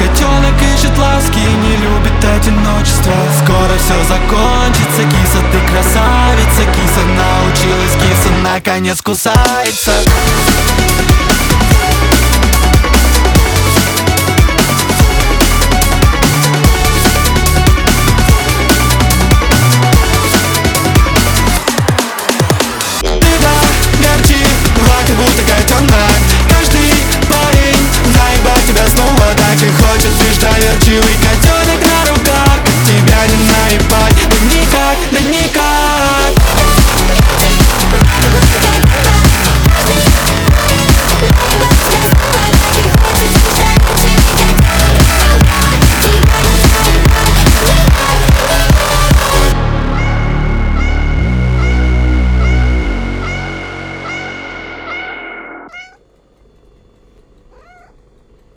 котенок ищет ласки и не любит одиночество. Скоро все закончится, киса, ты красавица. Киса научилась, киса наконец кусается. Будто котенок. Каждый парень заебать тебя снова. Так и хочет, лишь доверчивый